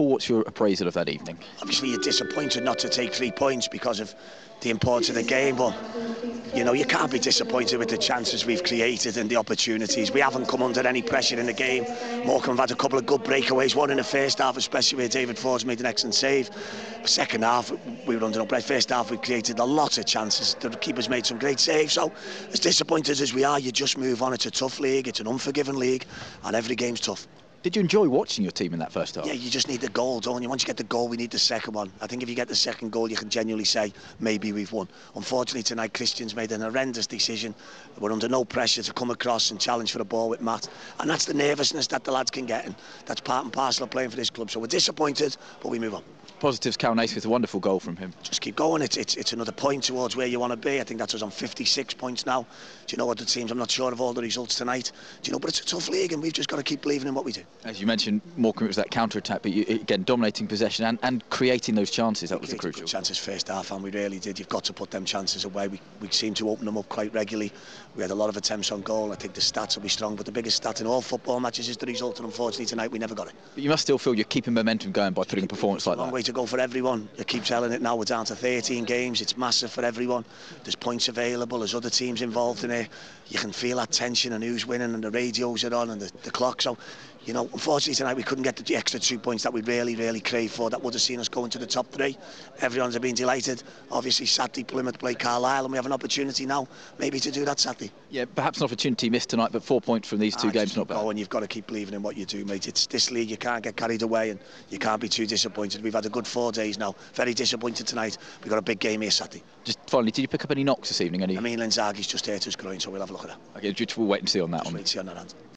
Paul, what's your appraisal of that evening? Obviously you're disappointed not to take 3 points because of the importance of the game, but you know, you can't be disappointed with the chances we've created and the opportunities. We haven't come under any pressure in the game. Morecambe have had a couple of good breakaways, one in the first half especially where David Ford's made an excellent save. Second half we were under no pressure. First half we created a lot of chances. The keeper's made some great saves, so as disappointed as we are, you just move on. It's a tough league, it's an unforgiving league, and every game's tough. Did you enjoy watching your team in that first half? Yeah, you just need the goal, don't you? Once you get the goal, we need the second one. I think if you get the second goal, you can genuinely say, maybe we've won. Unfortunately, tonight, Christian's made an horrendous decision. We're under no pressure to come across and challenge for the ball with Matt. And that's the nervousness that the lads can get, and that's part and parcel of playing for this club. So we're disappointed, but we move on. Positives, Cal Naismith, a wonderful goal from him. Just keep going. It's another point towards where you want to be. I think that's us on 56 points now. Do you know what the teams? I'm not sure of all the results tonight. Do you know? But it's a tough league, and we've just got to keep believing in what we do. As you mentioned, Morecambe, it was that counter-attack, but you, again, dominating possession and creating those chances. That was the crucial. Good chances first half, and we really did. You've got to put them chances away. We seem to open them up quite regularly. We had a lot of attempts on goal. I think the stats will be strong, but the biggest stat in all football matches is the result, and unfortunately tonight we never got it. But you must still feel you're keeping momentum going by putting a performance like that. Long way to go for everyone. I keep telling it now, we're down to 13 games. It's massive for everyone. There's points available, there's other teams involved in it. You can feel that tension and who's winning, and the radios are on and the clock. So, you know, unfortunately tonight we couldn't get the extra 2 points that we really craved for. That would have seen us go into the top 3. Everyone's been delighted. Obviously Saturday Plymouth play Carlisle, and we have an opportunity now maybe to do that Saturday. Yeah, perhaps an opportunity missed tonight, but 4 points from these 2 games, not bad. And you've got to keep believing in what you do, mate. It's this league, you can't get carried away, and you can't be too disappointed. We've had a good 4 days now. Very disappointed tonight. We've got a big game here Saturday. Just finally, did you pick up any knocks this evening? I mean, Linzagi's just hurt his groin, so we'll have a look at that. Okay, we'll wait and see on that one. Wait and see on that hand.